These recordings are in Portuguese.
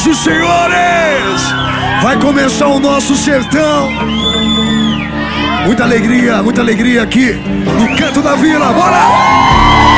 e senhores, vai começar o nosso sertão. Muita alegria aqui no Canto da Vila. Bora!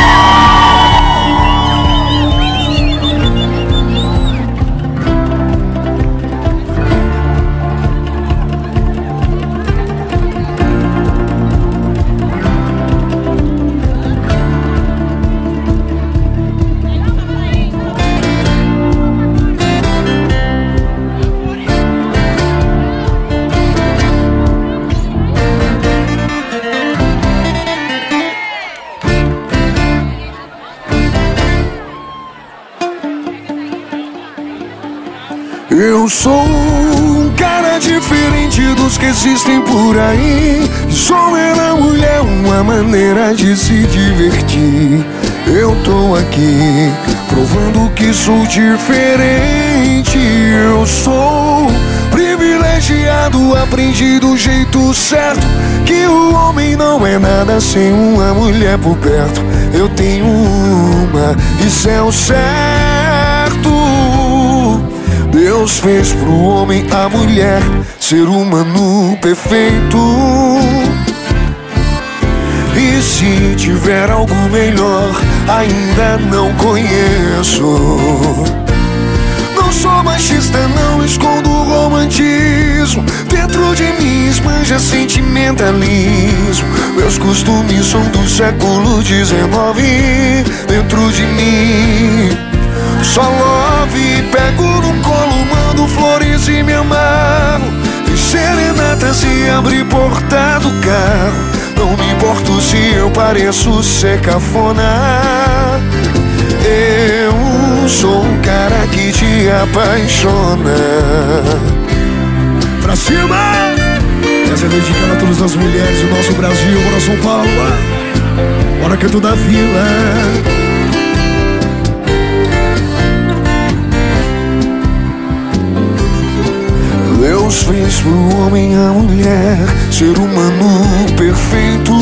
Eu sou um cara diferente dos que existem por aí. Sou na mulher uma maneira de se divertir. Eu tô aqui provando que sou diferente. Eu sou privilegiado, aprendi do jeito certo que o homem não é nada sem uma mulher por perto. Eu tenho uma, isso é o certo. Deus fez pro homem a mulher, ser humano perfeito. E se tiver algo melhor, ainda não conheço. Não sou machista, não escondo romantismo. Dentro de mim esbanja sentimentalismo. Meus costumes são do século XIX. Dentro de mim só love, pego no colo, mando flores e me amarro. E serenatas e abre porta do carro. Não me importo se eu pareço ser cafona. Eu sou um cara que te apaixona. Pra cima! Essa é dedicada a todas as mulheres do nosso Brasil. Bora São Paulo, bora Canto da Vila. Deus fez pro homem a mulher, ser humano perfeito.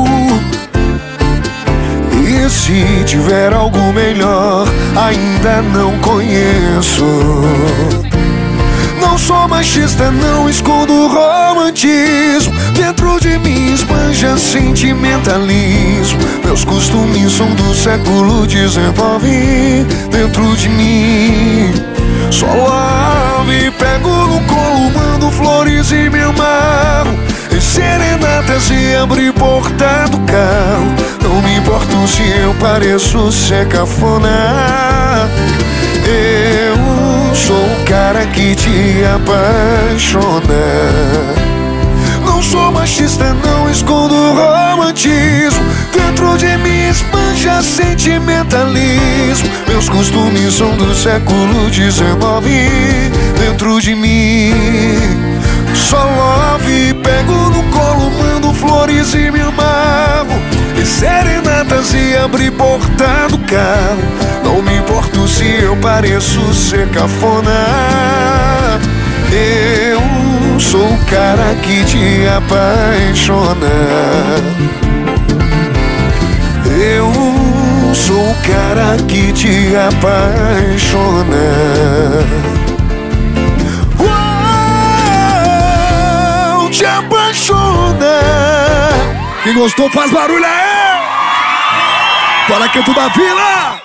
E se tiver algo melhor, ainda não conheço. Não sou machista, não escondo romantismo. Dentro de mim esbanja sentimentalismo. Meus costumes são do século XIX. Dentro de mim só love, pego no colo, mando flores e me amarro. E serenatas e abre porta do carro. Não me importo se eu pareço ser cafona. Eu sou o cara que te apaixona. Não sou machista, não escondo romantismo. Dentro de mim esbanja sentimentalismo. Meus costumes são do século XIX. Dentro de mim só love, pego no colo, mando flores e me amarro. E serenatas e abre porta do carro. Não me importo se eu pareço ser cafona. Eu sou o cara que te apaixona. Eu sou o cara que te apaixona. Uou, te apaixona. Quem gostou faz barulho aí. Bora Canto da Vila.